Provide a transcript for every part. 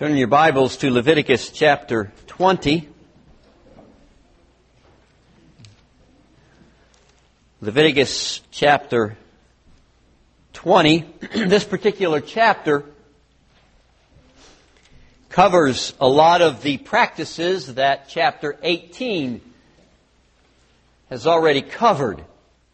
Turn your Bibles to Leviticus chapter 20. Leviticus chapter 20. This particular chapter covers a lot of the practices that chapter 18 has already covered.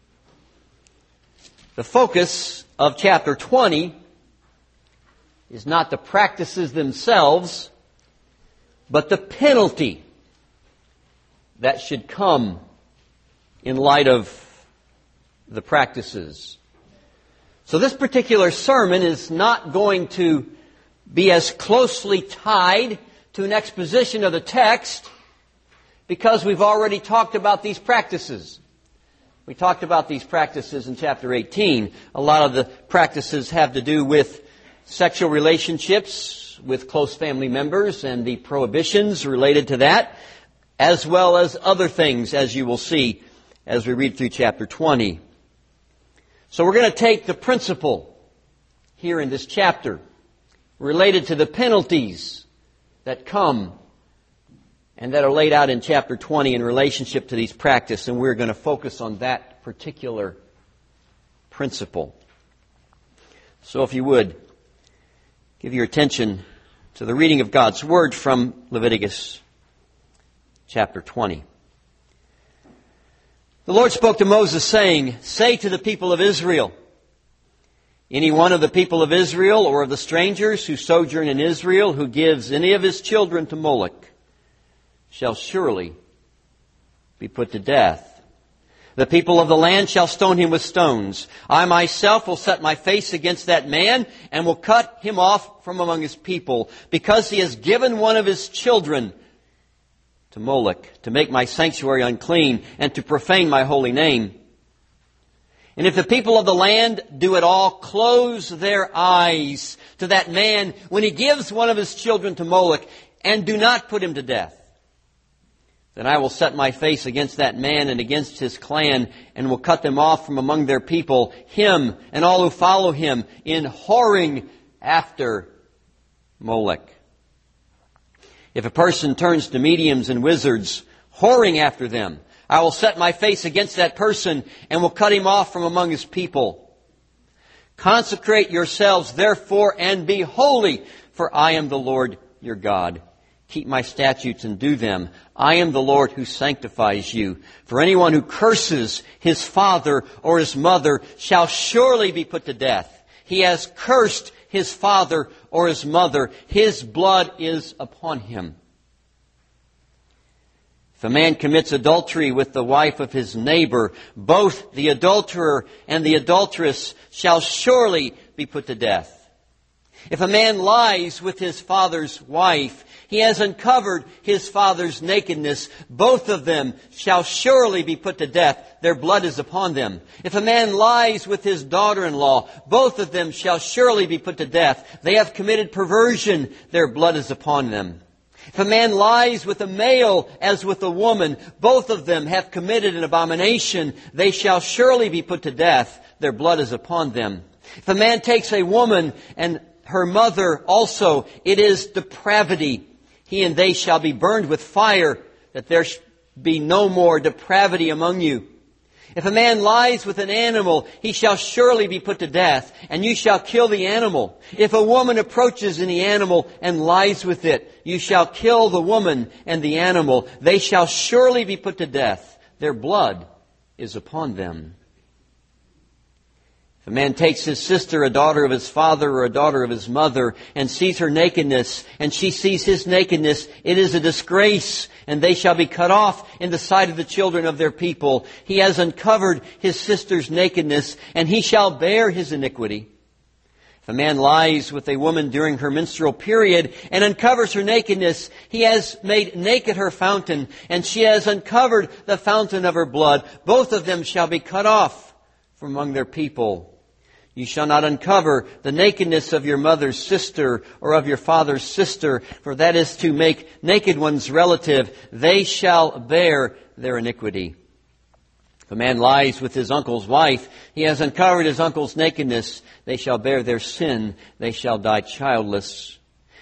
The focus of chapter 20 is not the practices themselves, but the penalty that should come in light of the practices. So this particular sermon is not going to be as closely tied to an exposition of the text because we've already talked about these practices. We talked about these practices in chapter 18. A lot of the practices have to do with sexual relationships with close family members and the prohibitions related to that, as well as other things, as you will see as we read through chapter 20. So we're going to take the principle here in this chapter related to the penalties that come and that are laid out in chapter 20 in relationship to these practices, and we're going to focus on that particular principle. So if you would, give your attention to the reading of God's Word from Leviticus chapter 20. The Lord spoke to Moses, saying, "Say to the people of Israel, any one of the people of Israel or of the strangers who sojourn in Israel who gives any of his children to Moloch shall surely be put to death. The people of the land shall stone him with stones. I myself will set my face against that man and will cut him off from among his people, because he has given one of his children to Moloch, to make my sanctuary unclean and to profane my holy name. And if the people of the land do at all close their eyes to that man when he gives one of his children to Moloch and do not put him to death, then I will set my face against that man and against his clan, and will cut them off from among their people, him and all who follow him, in whoring after Moloch. If a person turns to mediums and wizards, whoring after them, I will set my face against that person and will cut him off from among his people. Consecrate yourselves, therefore, and be holy, for I am the Lord your God. Keep my statutes and do them. I am the Lord who sanctifies you. For anyone who curses his father or his mother shall surely be put to death. He has cursed his father or his mother. His blood is upon him. If a man commits adultery with the wife of his neighbor, both the adulterer and the adulteress shall surely be put to death. If a man lies with his father's wife, he has uncovered his father's nakedness. Both of them shall surely be put to death. Their blood is upon them. If a man lies with his daughter-in-law, both of them shall surely be put to death. They have committed perversion. Their blood is upon them. If a man lies with a male as with a woman, both of them have committed an abomination. They shall surely be put to death. Their blood is upon them. If a man takes a woman and her mother also, it is depravity. He and they shall be burned with fire, that there be no more depravity among you. If a man lies with an animal, he shall surely be put to death, and you shall kill the animal. If a woman approaches any animal and lies with it, you shall kill the woman and the animal. They shall surely be put to death. Their blood is upon them. If a man takes his sister, a daughter of his father or a daughter of his mother, and sees her nakedness, and she sees his nakedness, it is a disgrace, and they shall be cut off in the sight of the children of their people. He has uncovered his sister's nakedness, and he shall bear his iniquity. If a man lies with a woman during her menstrual period and uncovers her nakedness, he has made naked her fountain, and she has uncovered the fountain of her blood. Both of them shall be cut off from among their people. You shall not uncover the nakedness of your mother's sister or of your father's sister, for that is to make naked one's relative. They shall bear their iniquity. If a man lies with his uncle's wife, he has uncovered his uncle's nakedness. They shall bear their sin. They shall die childless.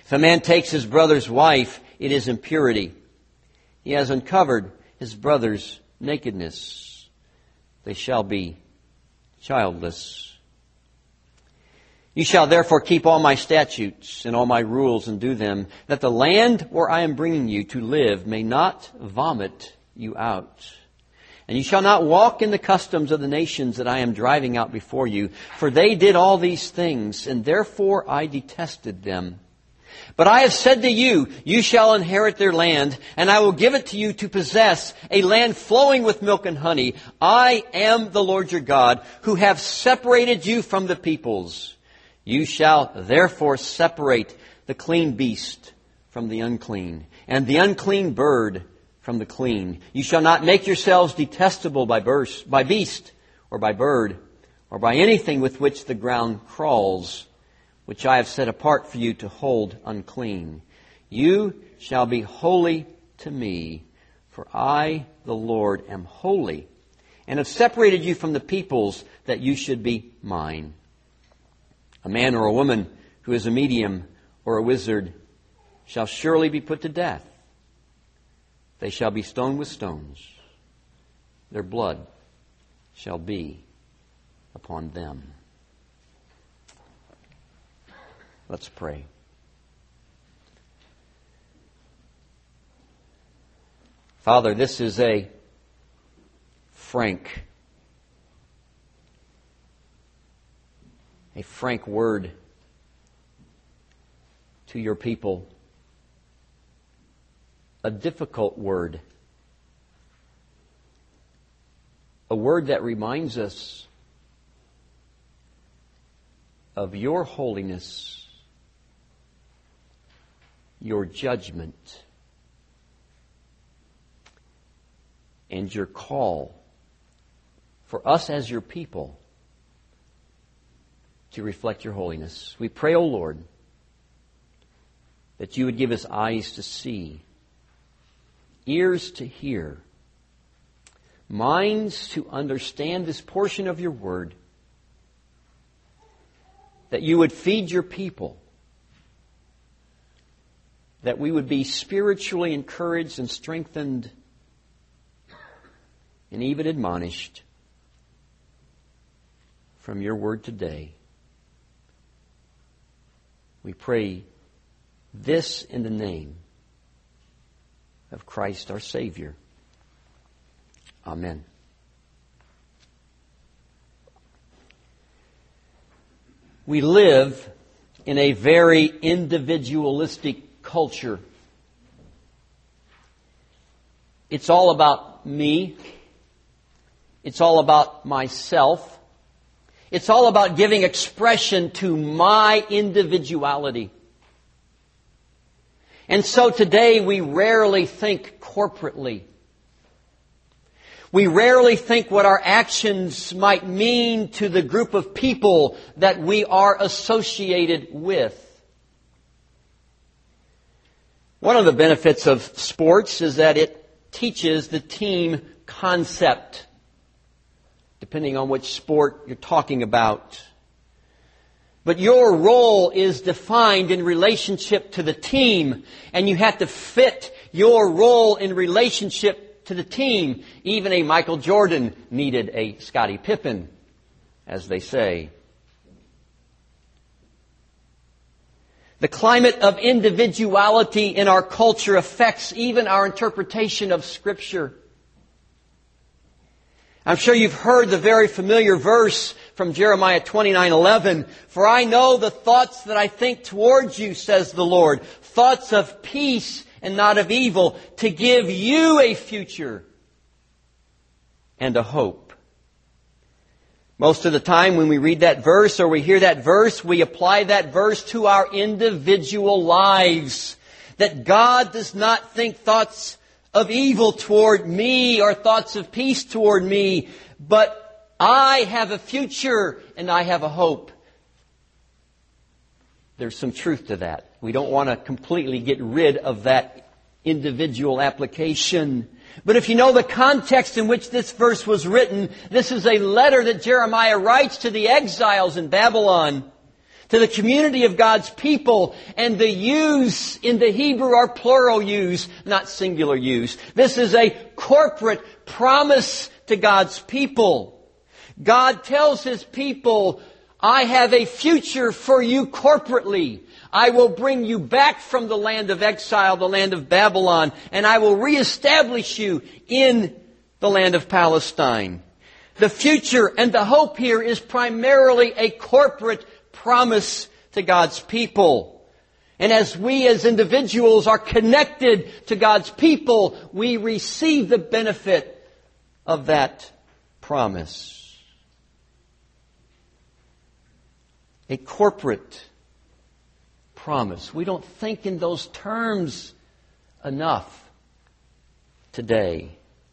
If a man takes his brother's wife, it is impurity. He has uncovered his brother's nakedness. They shall be childless. You shall therefore keep all my statutes and all my rules and do them, that the land where I am bringing you to live may not vomit you out. And you shall not walk in the customs of the nations that I am driving out before you, for they did all these things, and therefore I detested them. But I have said to you, you shall inherit their land, and I will give it to you to possess, a land flowing with milk and honey. I am the Lord your God, who have separated you from the peoples. You shall therefore separate the clean beast from the unclean, and the unclean bird from the clean. You shall not make yourselves detestable by beast, or by bird, or by anything with which the ground crawls, which I have set apart for you to hold unclean. You shall be holy to me, for I, the Lord, am holy, and have separated you from the peoples, that you should be mine. A man or a woman who is a medium or a wizard shall surely be put to death. They shall be stoned with stones. Their blood shall be upon them. Let's pray. Father, this is a frank word to your people. A difficult word. A word that reminds us of your holiness, your judgment, and your call for us as your people to reflect your holiness. We pray, O Lord, that you would give us eyes to see, ears to hear, minds to understand this portion of your word, that you would feed your people, that we would be spiritually encouraged and strengthened and even admonished from your word today. We pray this in the name of Christ our Savior. Amen. We live in a very individualistic culture. It's all about me. It's all about myself. It's all about giving expression to my individuality. And so today we rarely think corporately. We rarely think what our actions might mean to the group of people that we are associated with. One of the benefits of sports is that it teaches the team concept, depending on which sport you're talking about. But your role is defined in relationship to the team, and you have to fit your role in relationship to the team. Even a Michael Jordan needed a Scottie Pippen, as they say. The climate of individuality in our culture affects even our interpretation of Scripture. I'm sure you've heard the very familiar verse from Jeremiah 29:11. For I know the thoughts that I think towards you, says the Lord, thoughts of peace and not of evil, to give you a future and a hope. Most of the time when we read that verse or we hear that verse, we apply that verse to our individual lives. That God does not think thoughts of evil toward me or thoughts of peace toward me, but I have a future and I have a hope. There's some truth to that. We don't want to completely get rid of that individual application. But if you know the context in which this verse was written, this is a letter that Jeremiah writes to the exiles in Babylon. to the community of God's people, and the yous in the Hebrew are plural yous, not singular yous. This is a corporate promise to God's people. God tells His people, I have a future for you corporately. I will bring you back from the land of exile, the land of Babylon, and I will reestablish you in the land of Palestine. The future and the hope here is primarily a corporate promise to God's people. And as we as individuals are connected to God's people, we receive the benefit of that promise. A corporate promise. We don't think in those terms enough today.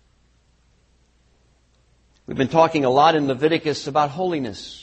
We've been talking a lot in Leviticus about holiness.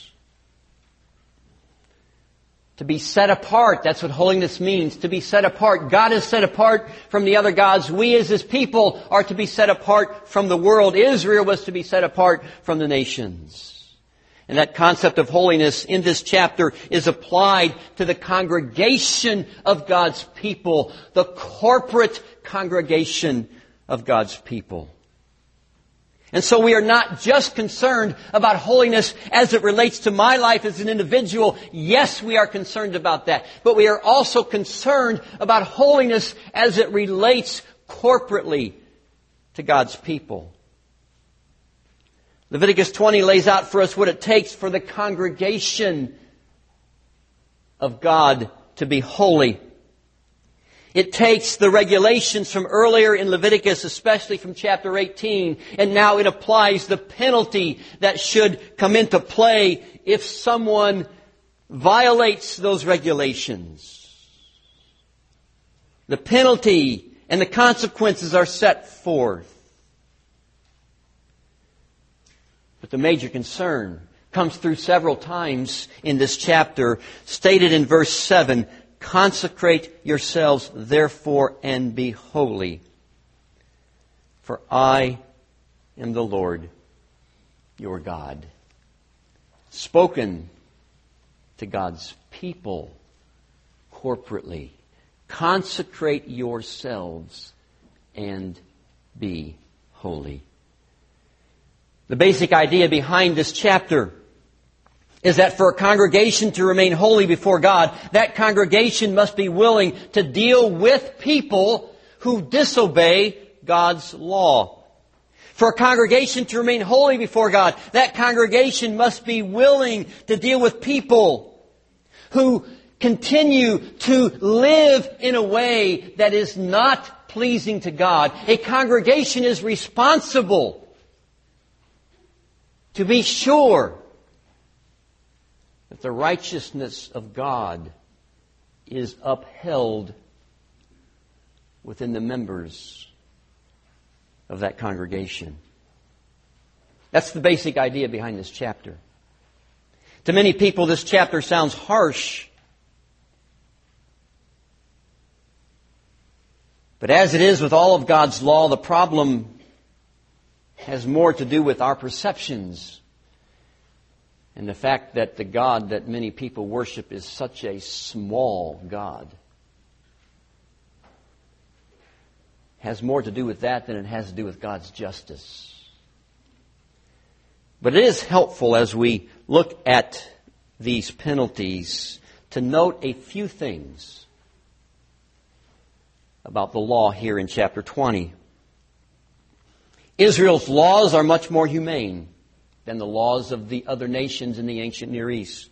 To be set apart, that's what holiness means. To be set apart. God is set apart from the other gods. We as His people are to be set apart from the world. Israel was to be set apart from the nations. And that concept of holiness in this chapter is applied to the congregation of God's people. The corporate congregation of God's people. And so we are not just concerned about holiness as it relates to my life as an individual. Yes, we are concerned about that. But we are also concerned about holiness as it relates corporately to God's people. Leviticus 20 lays out for us what it takes for the congregation of God to be holy. It takes the regulations from earlier in Leviticus, especially from chapter 18, and now it applies the penalty that should come into play if someone violates those regulations. The penalty and the consequences are set forth. But the major concern comes through several times in this chapter, stated in verse 7, consecrate yourselves, therefore, and be holy, for I am the Lord your God. Spoken to God's people corporately. Consecrate yourselves and be holy. The basic idea behind this chapter is that for a congregation to remain holy before God, that congregation must be willing to deal with people who disobey God's law. For a congregation to remain holy before God, that congregation must be willing to deal with people who continue to live in a way that is not pleasing to God. A congregation is responsible to be sure that the righteousness of God is upheld within the members of that congregation. That's the basic idea behind this chapter. To many people, this chapter sounds harsh. But as it is with all of God's law, the problem has more to do with our perceptions and the fact that the God that many people worship is such a small God. Has more to do with that than it has to do with God's justice. But it is helpful as we look at these penalties to note a few things about the law here in chapter 20. Israel's laws are much more humane than the laws of the other nations in the ancient Near East.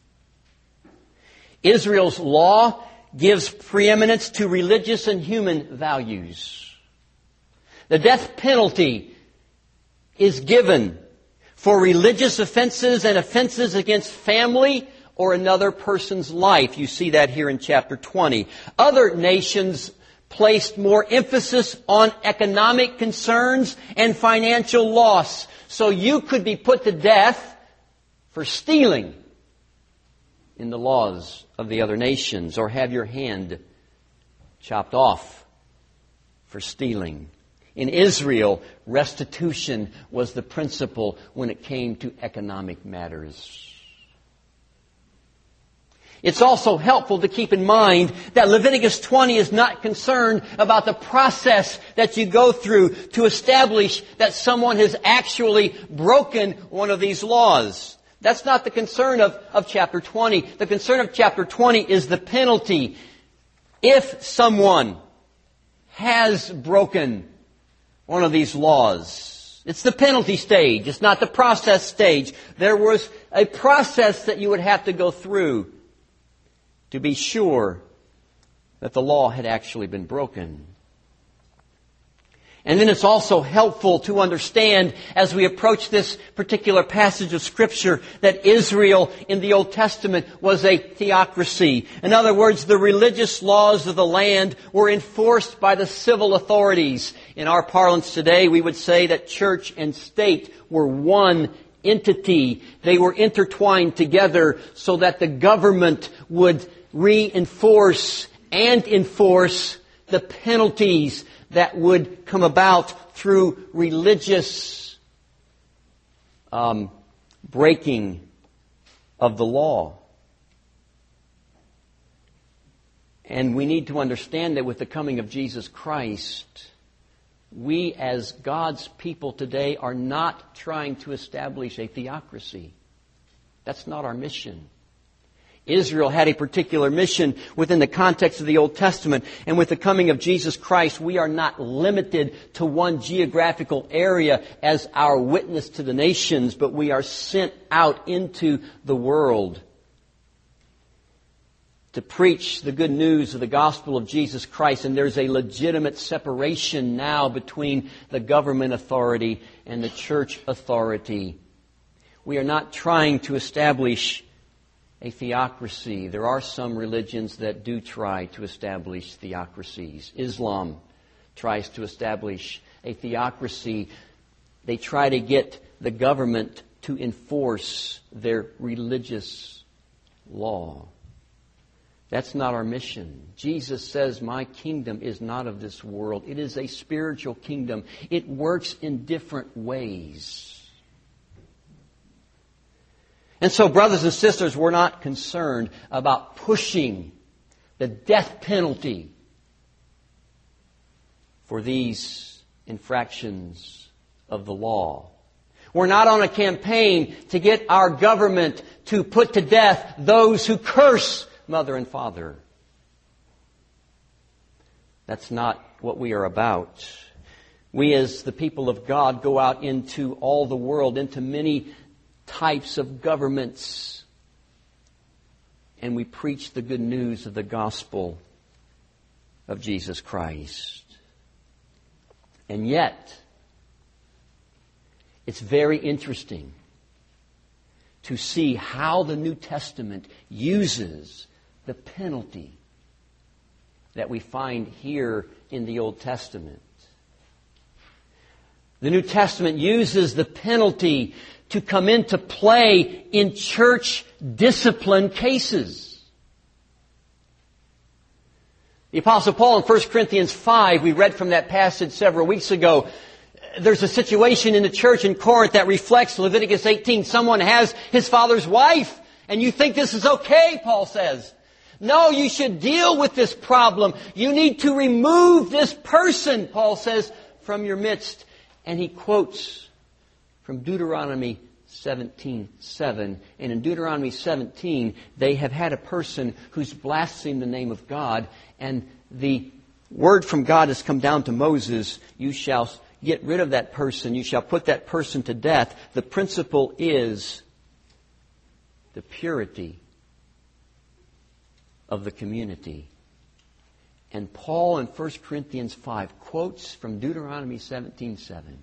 Israel's law gives preeminence to religious and human values. The death penalty is given for religious offenses and offenses against family or another person's life. You see that here in chapter 20. Other nations placed more emphasis on economic concerns and financial loss. So you could be put to death for stealing in the laws of the other nations, or have your hand chopped off for stealing. In Israel, restitution was the principle when it came to economic matters. It's also helpful to keep in mind that Leviticus 20 is not concerned about the process that you go through to establish that someone has actually broken one of these laws. That's not the concern of chapter 20. The concern of chapter 20 is the penalty. If someone has broken one of these laws, it's the penalty stage. It's not the process stage. There was a process that you would have to go through to be sure that the law had actually been broken. And then it's also helpful to understand as we approach this particular passage of Scripture that Israel in the Old Testament was a theocracy. In other words, the religious laws of the land were enforced by the civil authorities. In our parlance today, we would say that church and state were one entity. They were intertwined together so that the government would reinforce and enforce the penalties that would come about through religious breaking of the law. And we need to understand that with the coming of Jesus Christ, we as God's people today are not trying to establish a theocracy. That's not our mission. Israel had a particular mission within the context of the Old Testament. And with the coming of Jesus Christ, we are not limited to one geographical area as our witness to the nations, but we are sent out into the world to preach the good news of the gospel of Jesus Christ. And there's a legitimate separation now between the government authority and the church authority. We are not trying to establish a theocracy. There are some religions that do try to establish theocracies. Islam tries to establish a theocracy. They try to get the government to enforce their religious law. That's not our mission. Jesus says, "My kingdom is not of this world." It is a spiritual kingdom. It works in different ways. And so, brothers and sisters, we're not concerned about pushing the death penalty for these infractions of the law. We're not on a campaign to get our government to put to death those who curse mother and father. That's not what we are about. We as the people of God go out into all the world, into many types of governments, and we preach the good news of the gospel of Jesus Christ. And yet, it's very interesting to see how the New Testament uses the penalty that we find here in the Old Testament. The New Testament uses the penalty to come into play in church discipline cases. The Apostle Paul in 1 Corinthians 5, we read from that passage several weeks ago. There's a situation in the church in Corinth that reflects Leviticus 18. Someone has his father's wife, and you think this is okay, Paul says. No, you should deal with this problem. You need to remove this person, Paul says, from your midst. And he quotes from Deuteronomy 17:7. And in Deuteronomy 17, they have had a person who's blasphemed the name of God, and the word from God has come down to Moses. You shall get rid of that person. You shall put that person to death. The principle is the purity of the community. And Paul in 1 Corinthians 5 quotes from Deuteronomy 17:7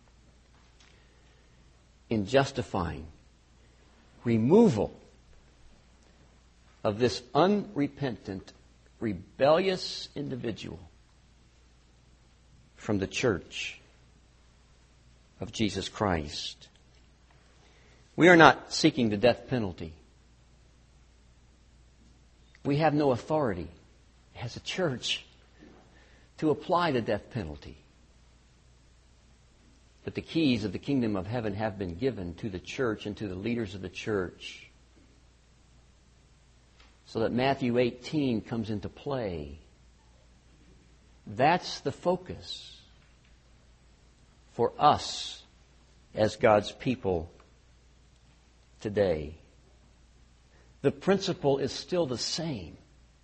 in justifying removal of this unrepentant, rebellious individual from the church of Jesus Christ. We are not seeking the death penalty. We have no authority as a church to apply the death penalty. But the keys of the kingdom of heaven have been given to the church and to the leaders of the church so that Matthew 18 comes into play. That's the focus for us as God's people today. The principle is still the same.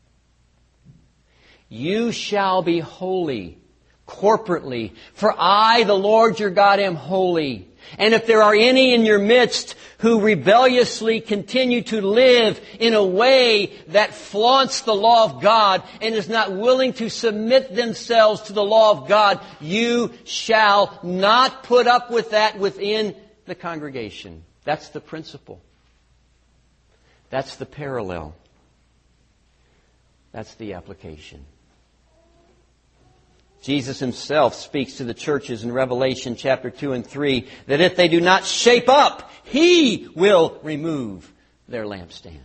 You shall be holy corporately, for I, the Lord your God, am holy. And if there are any in your midst who rebelliously continue to live in a way that flaunts the law of God and is not willing to submit themselves to the law of God, you shall not put up with that within the congregation. That's the principle. That's the parallel. That's the application. Jesus Himself speaks to the churches in Revelation chapter 2 and 3 that if they do not shape up, He will remove their lampstand.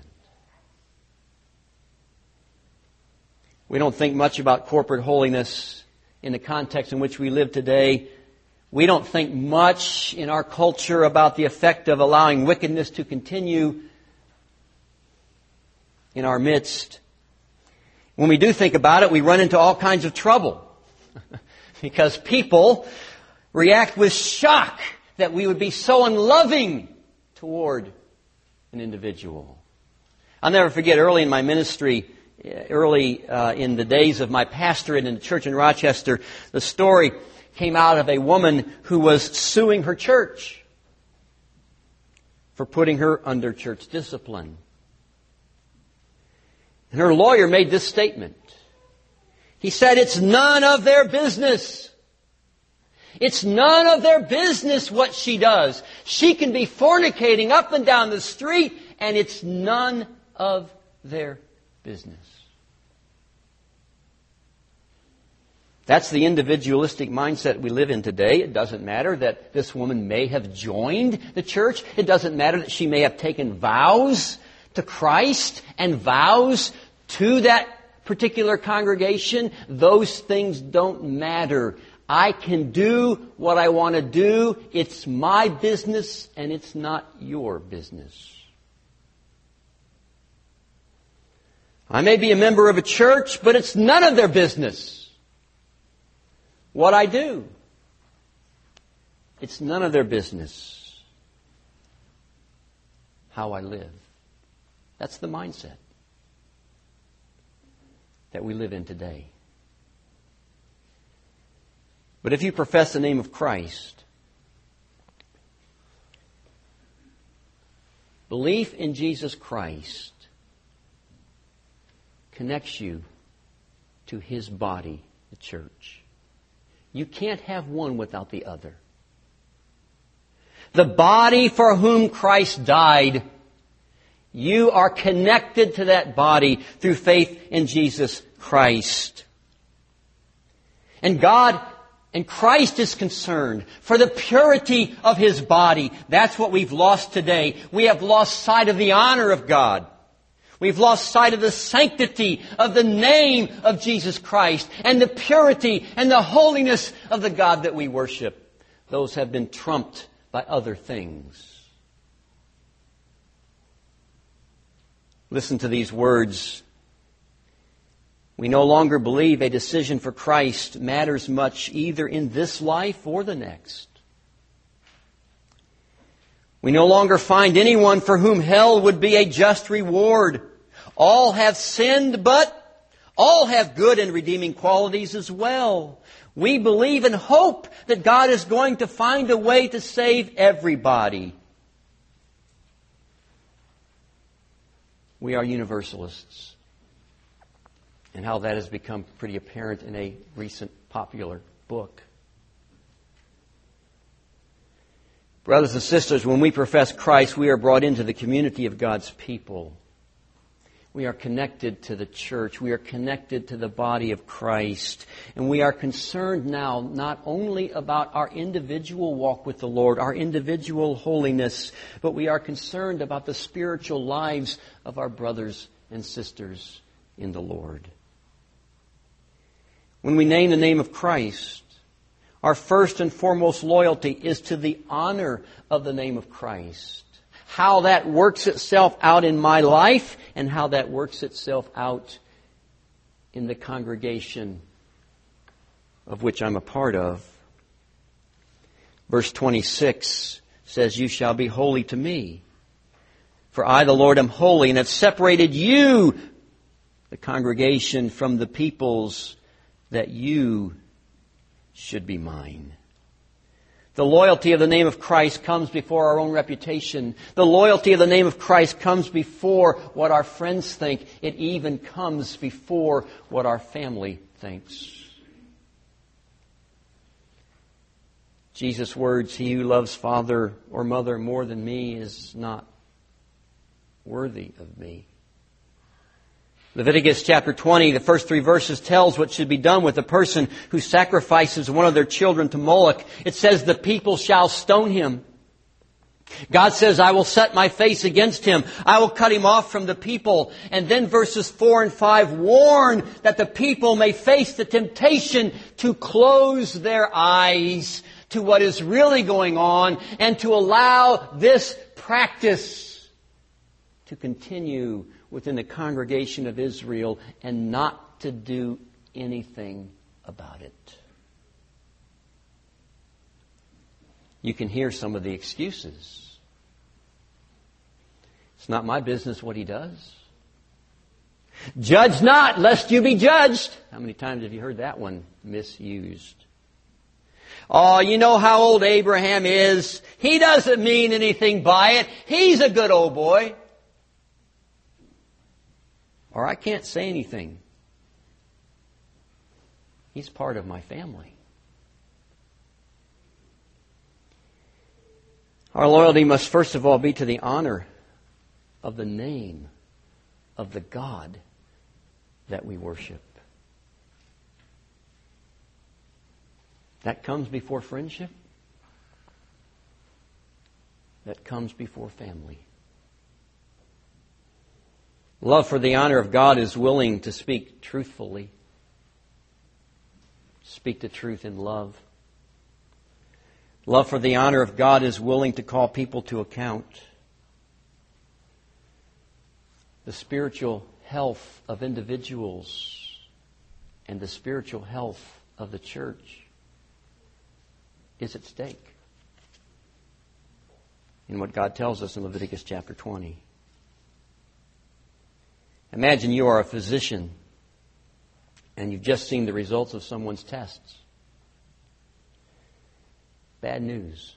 We don't think much about corporate holiness in the context in which we live today. We don't think much in our culture about the effect of allowing wickedness to continue in our midst. When we do think about it, we run into all kinds of trouble. Because people react with shock that we would be so unloving toward an individual. I'll never forget early in my ministry, in the days of my pastorate in the church in Rochester, the story came out of a woman who was suing her church for putting her under church discipline. And her lawyer made this statement. He said, it's none of their business. It's none of their business what she does. She can be fornicating up and down the street, and it's none of their business. That's the individualistic mindset we live in today. It doesn't matter that this woman may have joined the church. It doesn't matter that she may have taken vows to Christ and vows to that particular congregation. Those things don't matter. I can do what I want to do. It's my business and it's not your business. I may be a member of a church, but it's none of their business what I do. It's none of their business how I live. That's the mindset that we live in today. But if you profess the name of Christ, belief in Jesus Christ connects you to His body, the church. You can't have one without the other. The body for whom Christ died, you are connected to that body through faith in Jesus Christ. And God and Christ is concerned for the purity of His body. That's what we've lost today. We have lost sight of the honor of God. We've lost sight of the sanctity of the name of Jesus Christ and the purity and the holiness of the God that we worship. Those have been trumped by other things. Listen to these words. We no longer believe a decision for Christ matters much either in this life or the next. We no longer find anyone for whom hell would be a just reward. All have sinned, but all have good and redeeming qualities as well. We believe and hope that God is going to find a way to save everybody. We are universalists. And how that has become pretty apparent in a recent popular book. Brothers and sisters, when we profess Christ, we are brought into the community of God's people. We are connected to the church. We are connected to the body of Christ. And we are concerned now not only about our individual walk with the Lord, our individual holiness, but we are concerned about the spiritual lives of our brothers and sisters in the Lord. When we name the name of Christ, our first and foremost loyalty is to the honor of the name of Christ. how that works itself out in my life and how that works itself out in the congregation of which I'm a part of. Verse 26 says, "You shall be holy to me. For I, the Lord, am holy, and have separated you, the congregation, from the peoples, that you should be mine." The loyalty of the name of Christ comes before our own reputation. The loyalty of the name of Christ comes before what our friends think. It even comes before what our family thinks. Jesus' words, "He who loves father or mother more than me is not worthy of me." Leviticus chapter 20, the first 3 verses, tells what should be done with a person who sacrifices one of their children to Moloch. It says, "The people shall stone him." God says, "I will set my face against him. I will cut him off from the people." And then verses 4 and 5 warn that the people may face the temptation to close their eyes to what is really going on and to allow this practice to continue within the congregation of Israel and not to do anything about it. You can hear some of the excuses. It's not my business what he does. Judge not, lest you be judged. How many times have you heard that one misused? Oh, you know how old Abraham is. He doesn't mean anything by it. He's a good old boy. Or I can't say anything. He's part of my family. Our loyalty must first of all be to the honor of the name of the God that we worship. That comes before friendship. That comes before family. Love for the honor of God is willing to speak truthfully. Speak the truth in love. Love for the honor of God is willing to call people to account. The spiritual health of individuals and the spiritual health of the church is at stake in what God tells us in Leviticus chapter 20. Imagine you are a physician and you've just seen the results of someone's tests. Bad news.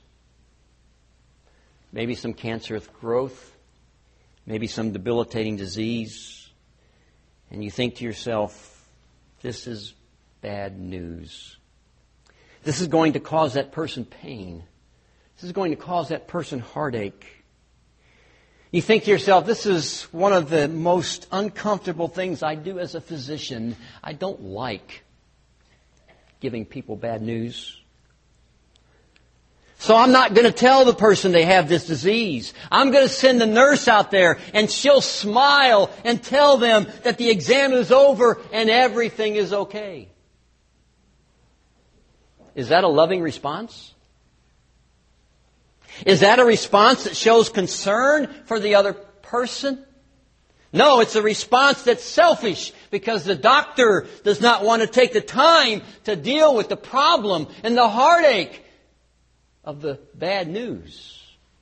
Maybe some cancerous growth, maybe some debilitating disease, and you think to yourself, this is bad news. This is going to cause that person pain. This is going to cause that person heartache. You think to yourself, this is one of the most uncomfortable things I do as a physician. I don't like giving people bad news. So I'm not going to tell the person they have this disease. I'm going to send the nurse out there and she'll smile and tell them that the exam is over and everything is okay. Is that a loving response? Is that a response that shows concern for the other person? No, it's a response that's selfish because the doctor does not want to take the time to deal with the problem and the heartache of the bad news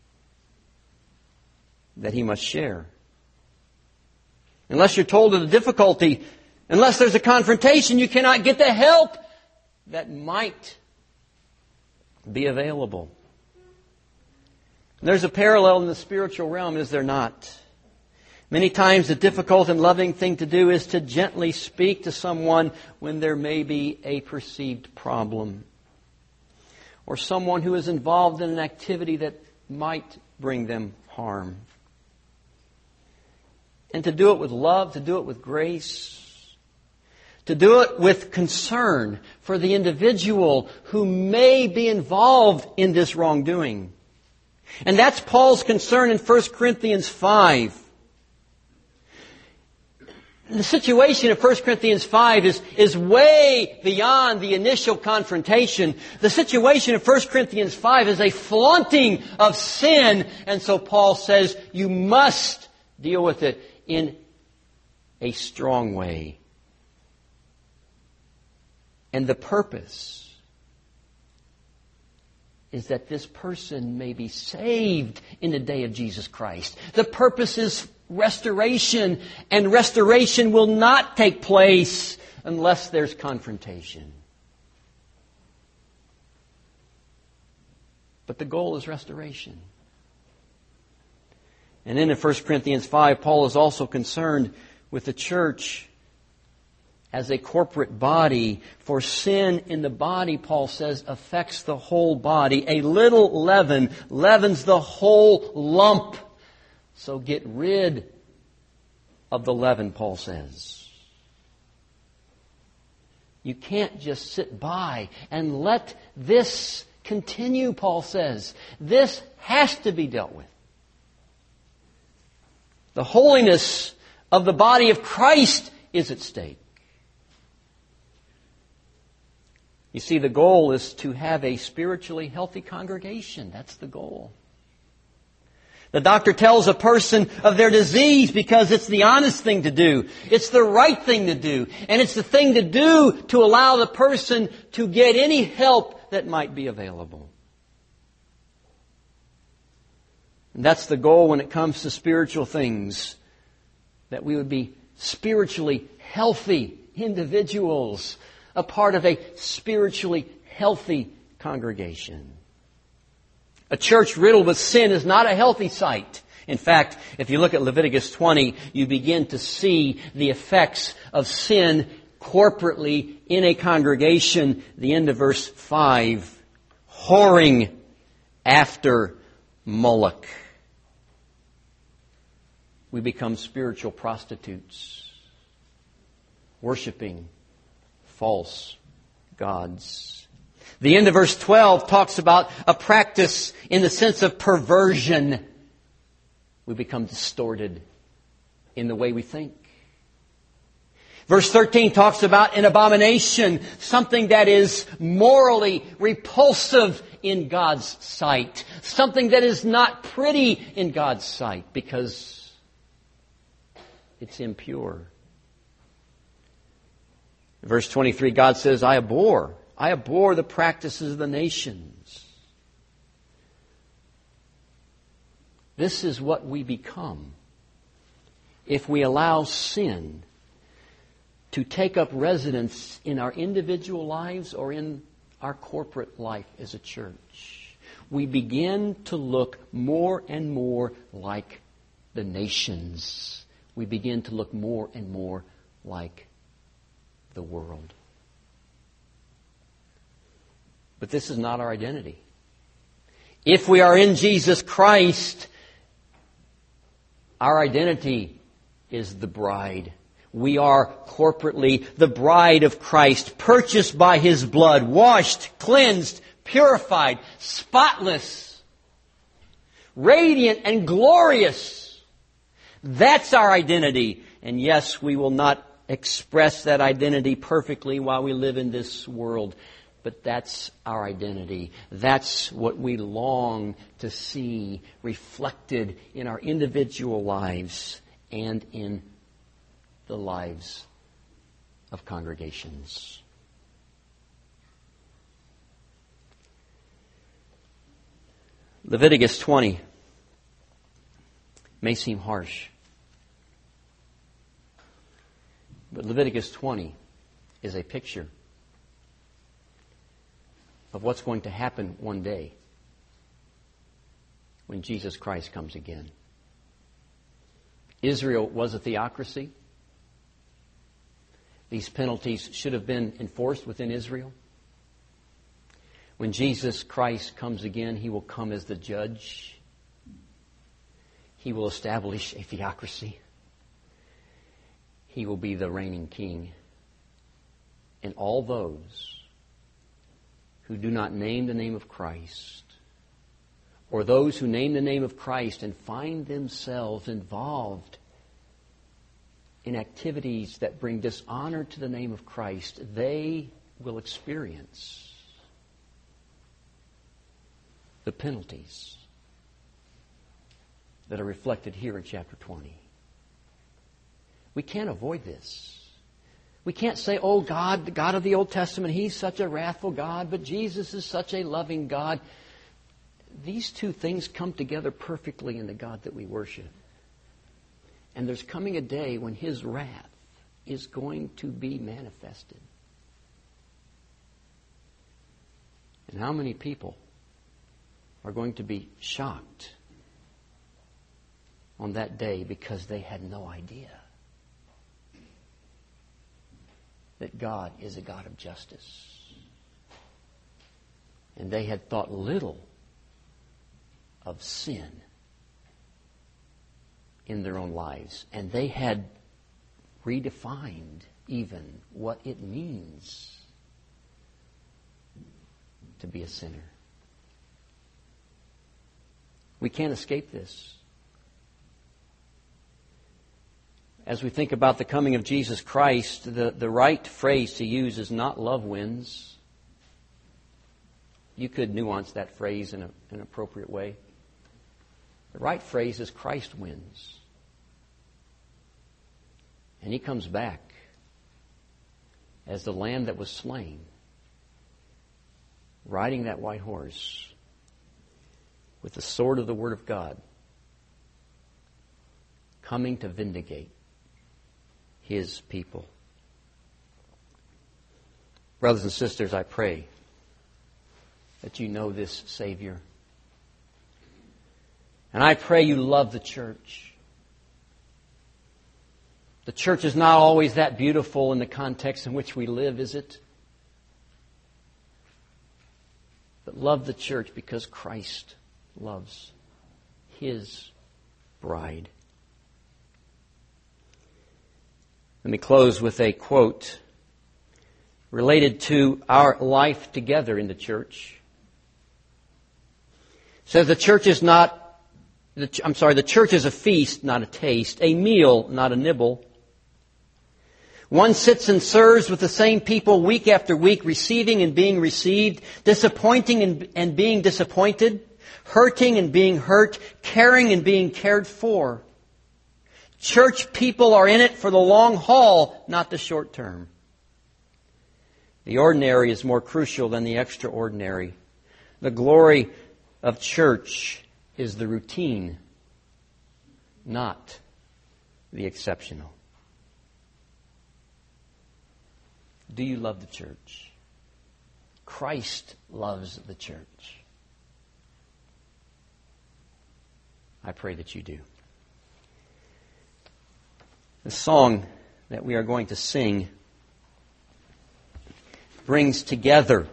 that he must share. Unless you're told of the difficulty, unless there's a confrontation, you cannot get the help that might be available. There's a parallel in the spiritual realm, is there not? Many times the difficult and loving thing to do is to gently speak to someone when there may be a perceived problem, or someone who is involved in an activity that might bring them harm. And to do it with love, to do it with grace, to do it with concern for the individual who may be involved in this wrongdoing. And that's Paul's concern in 1 Corinthians 5. The situation of 1 Corinthians 5 is way beyond the initial confrontation. The situation of 1 Corinthians 5 is a flaunting of sin. And so Paul says you must deal with it in a strong way. And the purpose is that this person may be saved in the day of Jesus Christ. The purpose is restoration, and restoration will not take place unless there's confrontation. But the goal is restoration. And then in 1 Corinthians 5, Paul is also concerned with the church as a corporate body. For sin in the body, Paul says, affects the whole body. A little leaven leavens the whole lump. So get rid of the leaven, Paul says. You can't just sit by and let this continue, Paul says. This has to be dealt with. The holiness of the body of Christ is at stake. You see, the goal is to have a spiritually healthy congregation. That's the goal. The doctor tells a person of their disease because it's the honest thing to do. It's the right thing to do. And it's the thing to do to allow the person to get any help that might be available. And that's the goal when it comes to spiritual things. That we would be spiritually healthy individuals, a part of a spiritually healthy congregation. A church riddled with sin is not a healthy sight. In fact, if you look at Leviticus 20, you begin to see the effects of sin corporately in a congregation. The end of verse 5, whoring after Moloch. We become spiritual prostitutes, worshiping false gods. The end of verse 12 talks about a practice in the sense of perversion. We become distorted in the way we think. Verse 13 talks about an abomination, something that is morally repulsive in God's sight, something that is not pretty in God's sight because it's impure. Verse 23, God says, I abhor the practices of the nations. This is what we become if we allow sin to take up residence in our individual lives or in our corporate life as a church. We begin to look more and more like the nations. We begin to look more and more like the world. But this is not our identity. If we are in Jesus Christ, our identity is the bride. We are corporately the bride of Christ, purchased by His blood, washed, cleansed, purified, spotless, radiant and glorious. That's our identity. And yes, we will not express that identity perfectly while we live in this world. But that's our identity. That's what we long to see reflected in our individual lives and in the lives of congregations. Leviticus 20 may seem harsh, but Leviticus 20 is a picture of what's going to happen one day when Jesus Christ comes again. Israel was a theocracy. These penalties should have been enforced within Israel. When Jesus Christ comes again, He will come as the judge. He will establish a theocracy. He will be the reigning king. And all those who do not name the name of Christ, or those who name the name of Christ and find themselves involved in activities that bring dishonor to the name of Christ, they will experience the penalties that are reflected here in chapter 20. We can't avoid this. We can't say, oh, God, the God of the Old Testament, He's such a wrathful God, but Jesus is such a loving God. These two things come together perfectly in the God that we worship. And there's coming a day when His wrath is going to be manifested. And how many people are going to be shocked on that day because they had no idea that God is a God of justice. And they had thought little of sin in their own lives. And they had redefined even what it means to be a sinner. We can't escape this. As we think about the coming of Jesus Christ, the right phrase to use is not love wins. You could nuance that phrase in an appropriate way. The right phrase is Christ wins. And He comes back as the Lamb that was slain, riding that white horse with the sword of the Word of God, coming to vindicate His people. Brothers and sisters, I pray that you know this Savior. And I pray you love the church. The church is not always that beautiful in the context in which we live, is it? But love the church because Christ loves His bride. Let me close with a quote related to our life together in the church. It says, the church is a feast, not a taste, a meal, not a nibble. One sits and serves with the same people week after week, receiving and being received, disappointing and being disappointed, hurting and being hurt, caring and being cared for. Church people are in it for the long haul, not the short term. The ordinary is more crucial than the extraordinary. The glory of church is the routine, not the exceptional. Do you love the church? Christ loves the church. I pray that you do. The song that we are going to sing brings together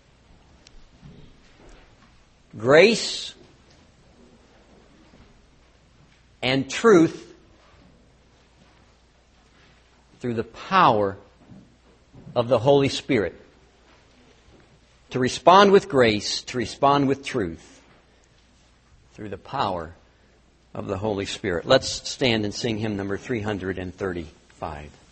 grace and truth through the power of the Holy Spirit. To respond with grace, to respond with truth through the power of the Holy Spirit. Let's stand and sing hymn number 335.